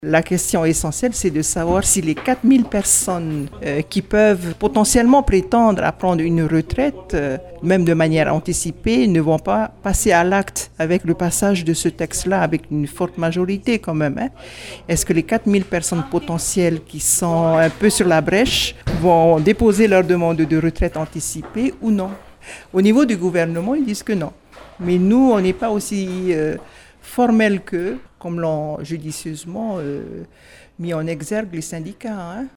La question essentielle, c'est de savoir si les 4000 personnes qui peuvent potentiellement prétendre à prendre une retraite, même de manière anticipée, ne vont pas passer à l'acte avec le passage de ce texte-là, avec une forte majorité quand même. Est-ce que les 4000 personnes potentielles qui sont un peu sur la brèche vont déposer leur demande de retraite anticipée ou non? Au niveau du gouvernement, ils disent que non. Mais nous, on n'est pas aussi formel qu'eux, comme l'ont judicieusement mis en exergue les syndicats.